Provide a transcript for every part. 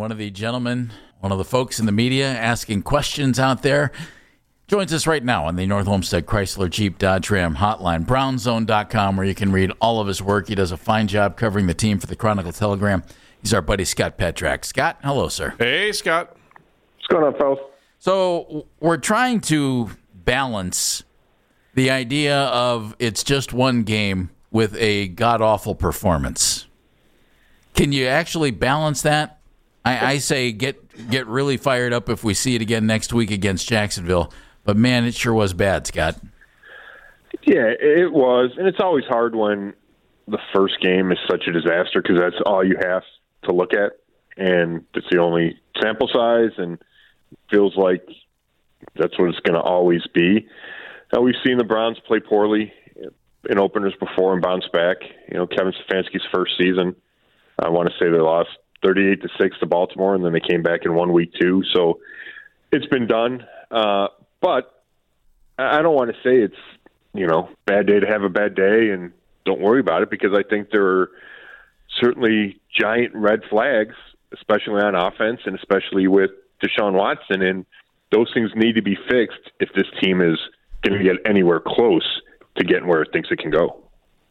one of the gentlemen, one of the folks in the media asking questions out there, joins us right now on the North Olmsted Chrysler Jeep Dodge Ram hotline, brownzone.com, where you can read all of his work. He does a fine job covering the team for the Chronicle-Telegram. He's our buddy Scott Petrak. Scott, hello, sir. Hey, Scott. What's going on, fellas? So we're trying to balance the idea of it's just one game with a god-awful performance. Can you actually balance that? I say get really fired up if we see it again next week against Jacksonville. But, man, it sure was bad, Scott. Yeah, it was. And it's always hard when the first game is such a disaster because that's all you have to look at. And it's the only sample size, and it feels like that's what it's going to always be. Now, we've seen the Browns play poorly in openers before and bounce back. You know, Kevin Stefanski's first season, I want to say they lost 38-6 to Baltimore, and then they came back and won week 2. So it's been done. But I don't want to say it's, bad day to have a bad day and don't worry about it, because I think there are certainly giant red flags, especially on offense and especially with Deshaun Watson. And those things need to be fixed if this team is going to get anywhere close to getting where it thinks it can go.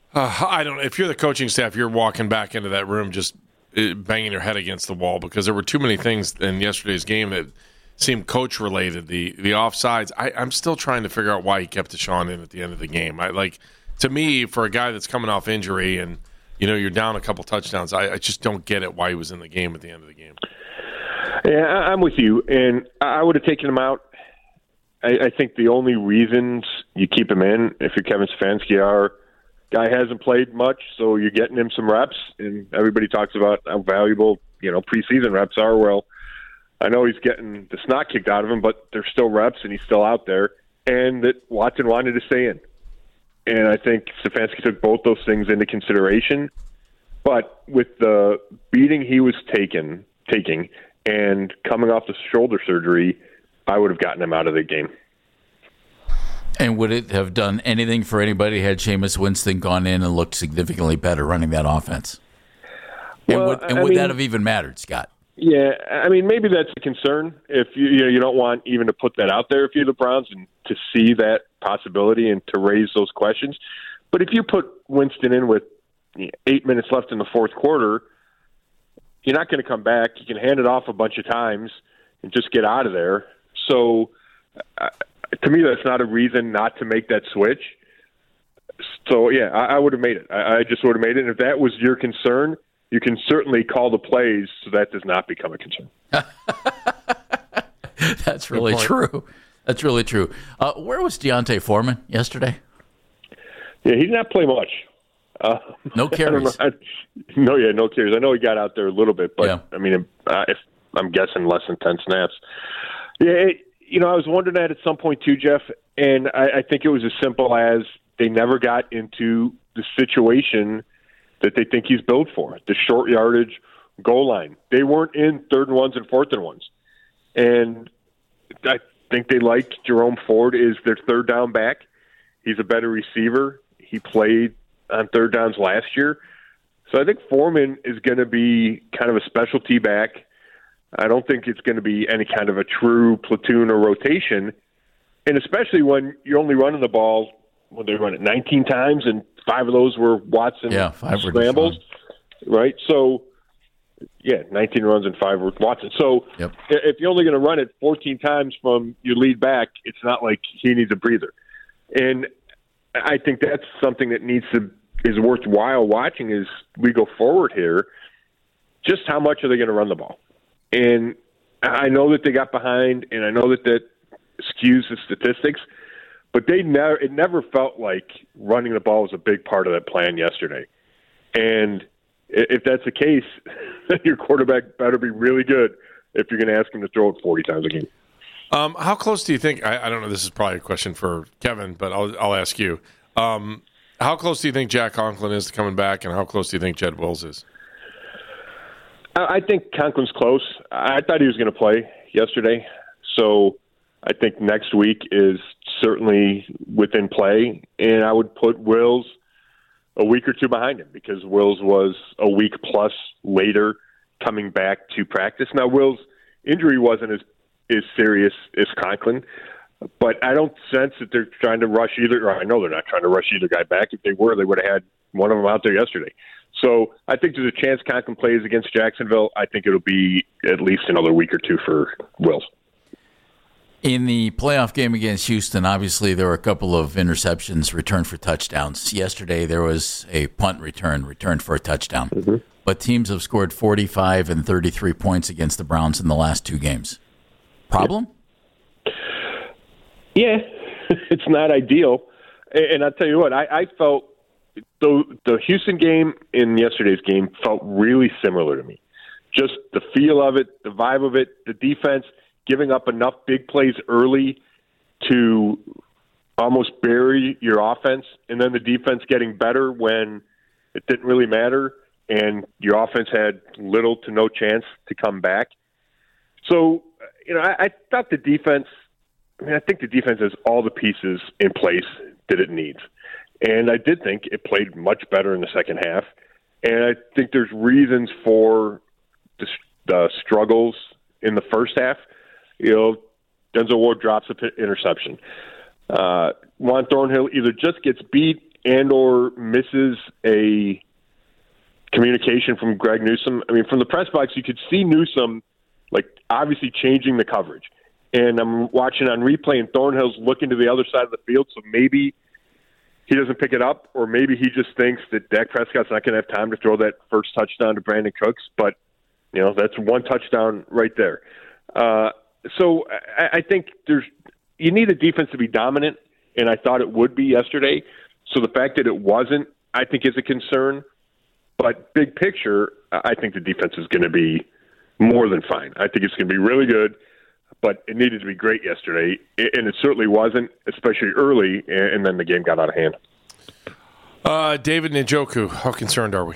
I don't know. If you're the coaching staff, you're walking back into that room just banging your head against the wall, because there were too many things in yesterday's game that seemed coach-related. The offsides, I'm still trying to figure out why he kept Deshaun in at the end of the game. To me, for a guy that's coming off injury and, you're down a couple touchdowns, I just don't get it why he was in the game at the end of the game. Yeah, I'm with you, and I would have taken him out. I think the only reasons you keep him in, if you're Kevin Stefanski, are guy hasn't played much, so you're getting him some reps, and everybody talks about how valuable, preseason reps are. Well, I know he's getting the snot kicked out of him, but they're still reps, and he's still out there, and that Watson wanted to stay in. And I think Stefanski took both those things into consideration. But with the beating he was taking and coming off the shoulder surgery, I would have gotten him out of the game. And would it have done anything for anybody had Jameis Winston gone in and looked significantly better running that offense? Well, would that have even mattered, Scott? Yeah, maybe that's a concern if you don't want even to put that out there if you're the Browns and to see that possibility and to raise those questions. But if you put Winston in with 8 minutes left in the fourth quarter, you're not going to come back. You can hand it off a bunch of times and just get out of there. So to me, that's not a reason not to make that switch. So, yeah, I would have made it. I just would have made it. And if that was your concern, you can certainly call the plays so that does not become a concern. That's really true. That's really true. Where was D'Onta Foreman yesterday? Yeah, he did not play much. No carries. No carries. I know he got out there a little bit, but, yeah. If I'm guessing less than 10 snaps. Yeah, I was wondering that at some point too, Jeff, and I think it was as simple as they never got into the situation that they think he's built for, the short yardage goal line. They weren't in 3rd and 1s and 4th and 1s. And I think they like Jerome Ford is their 3rd down back. He's a better receiver. He played on 3rd downs last year. So I think Foreman is going to be kind of a specialty back. I don't think it's going to be any kind of a true platoon or rotation. And especially when you're only running the ball, when they run it 19 times and 5 of those were Watson 5 scrambles, right? So, 19 runs and 5 were Watson. So if you're only going to run it 14 times from your lead back, it's not like he needs a breather. And I think that's something that is worthwhile watching as we go forward here. Just how much are they going to run the ball? And I know that they got behind, and I know that skews the statistics, but it never felt like running the ball was a big part of that plan yesterday. And if that's the case, then your quarterback better be really good if you're going to ask him to throw it 40 times a game. How close do you think – I don't know, this is probably a question for Kevin, but I'll ask you. How close do you think Jack Conklin is to coming back, and how close do you think Jed Wills is? I think Conklin's close. I thought he was going to play yesterday. So I think next week is certainly within play. And I would put Wills a week or two behind him because Wills was a week plus later coming back to practice. Now, Will's injury wasn't as serious as Conklin, but I don't sense that they're trying to rush either. Or I know they're not trying to rush either guy back. If they were, they would have had one of them out there yesterday. So I think there's a chance Conklin plays against Jacksonville. I think it'll be at least another week or two for Wills. In the playoff game against Houston, obviously there were a couple of interceptions returned for touchdowns. Yesterday there was a punt returned for a touchdown. Mm-hmm. But teams have scored 45 and 33 points against the Browns in the last two games. Problem? Yeah, it's not ideal. And I'll tell you what, I felt the Houston game and yesterday's game felt really similar to me. Just the feel of it, the vibe of it, the defense giving up enough big plays early to almost bury your offense, and then the defense getting better when it didn't really matter, and your offense had little to no chance to come back. So, I thought the defense, I think the defense has all the pieces in place that it needs. And I did think it played much better in the second half. And I think there's reasons for the struggles in the first half. Denzel Ward drops an interception. Juan Thornhill either just gets beat and or misses a communication from Greg Newsome. I mean, from the press box, you could see Newsome, obviously changing the coverage. And I'm watching on replay, and Thornhill's looking to the other side of the field, so maybe he doesn't pick it up, or maybe he just thinks that Dak Prescott's not going to have time to throw that first touchdown to Brandon Cooks. But, that's one touchdown right there. So I think you need a defense to be dominant, and I thought it would be yesterday. So the fact that it wasn't, I think, is a concern. But big picture, I think the defense is going to be more than fine. I think it's going to be really good, but it needed to be great yesterday, and it certainly wasn't, especially early, and then the game got out of hand. David Njoku, how concerned are we?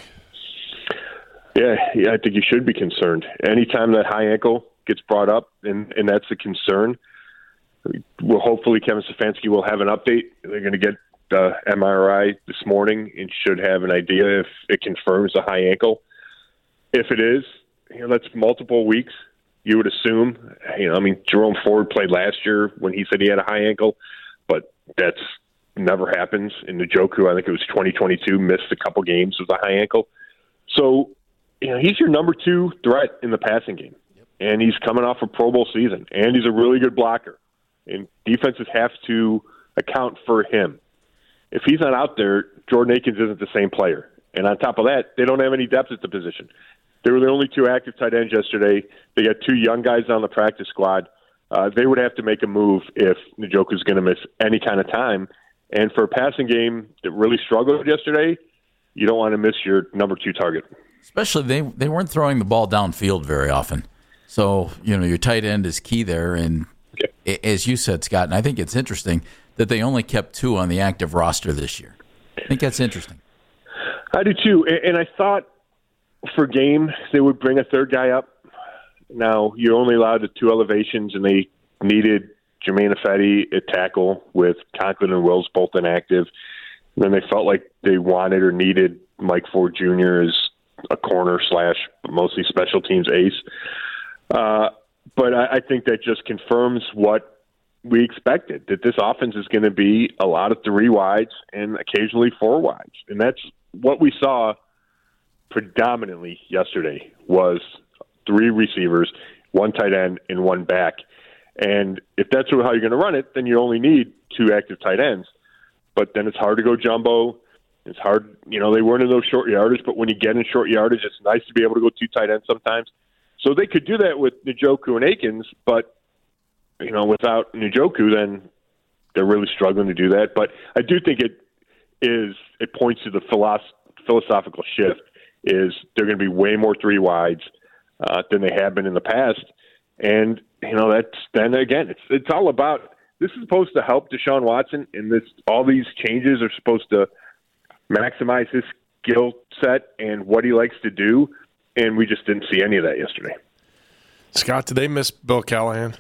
Yeah, I think you should be concerned. Anytime that high ankle gets brought up, and that's a concern, well, hopefully Kevin Stefanski will have an update. They're going to get the MRI this morning and should have an idea if it confirms a high ankle. If it is, that's multiple weeks. You would assume, Jerome Ford played last year when he said he had a high ankle, but that's never happens. In Njoku, I think it was 2022, missed a couple games with a high ankle. So, he's your number two threat in the passing game, and he's coming off a Pro Bowl season, and he's a really good blocker, and defenses have to account for him. If he's not out there, Jordan Akins isn't the same player. And on top of that, they don't have any depth at the position. They were the only two active tight ends yesterday. They got two young guys on the practice squad. They would have to make a move if Njoku's going to miss any kind of time. And for a passing game that really struggled yesterday, you don't want to miss your number two target. Especially they weren't throwing the ball downfield very often. So, your tight end is key there. And as you said, Scott, and I think it's interesting that they only kept two on the active roster this year. I think that's interesting. I do too. And I thought for game they would bring a third guy up. Now, you're only allowed the two elevations, and they needed Jermaine Ifedi at tackle with Conklin and Wills both inactive. And then they felt like they wanted or needed Mike Ford Jr. as a corner / mostly special teams ace. But I think that just confirms what we expected, that this offense is going to be a lot of three wides and occasionally four wides. And that's what we saw predominantly yesterday was three receivers, one tight end, and one back. And if that's how you're going to run it, then you only need two active tight ends. But then it's hard to go jumbo. It's hard, they weren't in those short yardage, but when you get in short yardage, it's nice to be able to go two tight ends sometimes. So they could do that with Njoku and Akins, but, without Njoku, then they're really struggling to do that. But I do think it points to the philosophical shift is they're going to be way more three wides than they have been in the past. And, it's all about, this is supposed to help Deshaun Watson, and all these changes are supposed to maximize his skill set and what he likes to do, and we just didn't see any of that yesterday. Scott, did they miss Bill Callahan?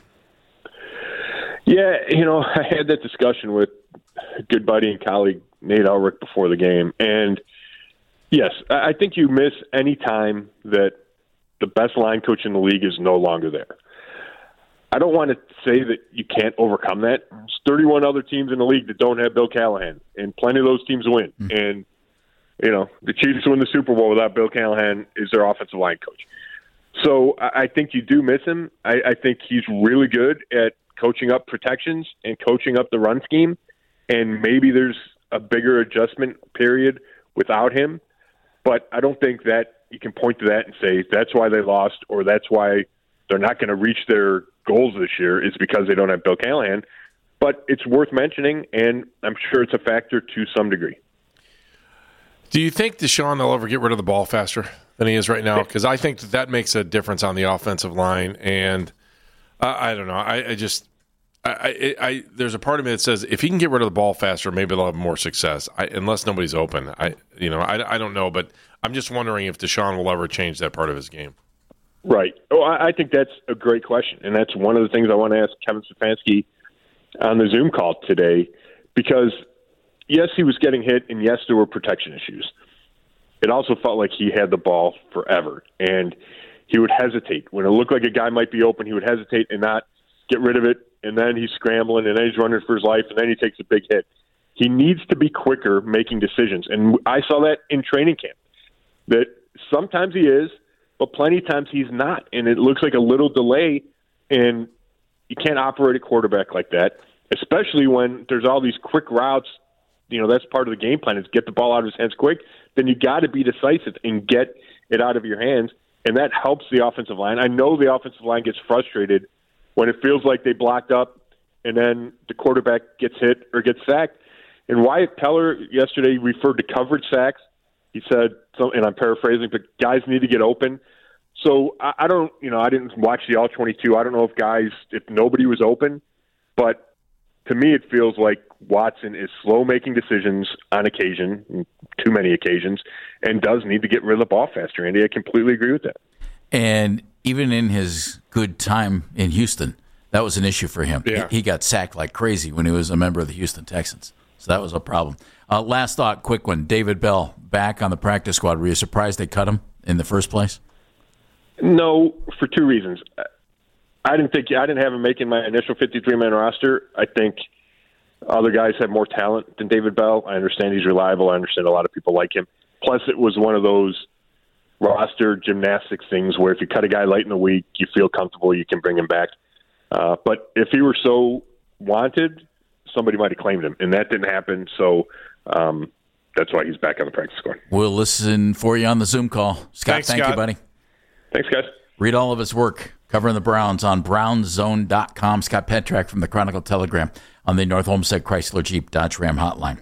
Yeah, I had that discussion with a good buddy and colleague, Nate Ulrich, before the game, and yes, I think you miss any time that the best line coach in the league is no longer there. I don't want to say that you can't overcome that. There's 31 other teams in the league that don't have Bill Callahan, and plenty of those teams win. And, the Chiefs win the Super Bowl without Bill Callahan is their offensive line coach. So I think you do miss him. I think he's really good at coaching up protections and coaching up the run scheme, and maybe there's a bigger adjustment period without him. But I don't think that you can point to that and say that's why they lost or that's why they're not going to reach their goals this year is because they don't have Bill Callahan. But it's worth mentioning, and I'm sure it's a factor to some degree. Do you think Deshaun will ever get rid of the ball faster than he is right now? Because I think that makes a difference on the offensive line. And I don't know. There's a part of me that says if he can get rid of the ball faster, maybe they'll have more success. Unless nobody's open. I don't know. But I'm just wondering if Deshaun will ever change that part of his game. Right. Oh, I think that's a great question. And that's one of the things I want to ask Kevin Stefanski on the Zoom call today, because yes, he was getting hit, and yes, there were protection issues. It also felt like he had the ball forever, and he would hesitate. When it looked like a guy might be open, he would hesitate and not get rid of it, and then he's scrambling, and then he's running for his life, and then he takes a big hit. He needs to be quicker making decisions, and I saw that in training camp, that sometimes he is, but plenty of times he's not, and it looks like a little delay, and you can't operate a quarterback like that, especially when there's all these quick routes. That's part of the game plan is get the ball out of his hands quick. Then you got to be decisive and get it out of your hands, and that helps the offensive line. I know the offensive line gets frustrated when it feels like they blocked up and then the quarterback gets hit or gets sacked. And Wyatt Teller yesterday referred to coverage sacks. He said, and I'm paraphrasing, but guys need to get open. So I don't, I didn't watch the All-22. I don't know if nobody was open, but to me, it feels like Watson is slow making decisions on occasion, too many occasions, and does need to get rid of the ball faster. Andy, I completely agree with that. And even in his good time in Houston, that was an issue for him. Yeah. He got sacked like crazy when he was a member of the Houston Texans. So that was a problem. Last thought, quick one. David Bell, back on the practice squad. Were you surprised they cut him in the first place? No, for two reasons. I didn't have him making my initial 53-man roster. I think other guys have more talent than David Bell. I understand he's reliable. I understand a lot of people like him. Plus, it was one of those roster gymnastics things where if you cut a guy late in the week, you feel comfortable, you can bring him back. But if he were so wanted, somebody might have claimed him, and that didn't happen. So that's why he's back on the practice squad. We'll listen for you on the Zoom call. Scott, thank you, buddy. Thanks, guys. Read all of his work covering the Browns on brownzone.com. Scott Petrak from the Chronicle Telegram on the North Olmsted Chrysler Jeep Dodge Ram hotline.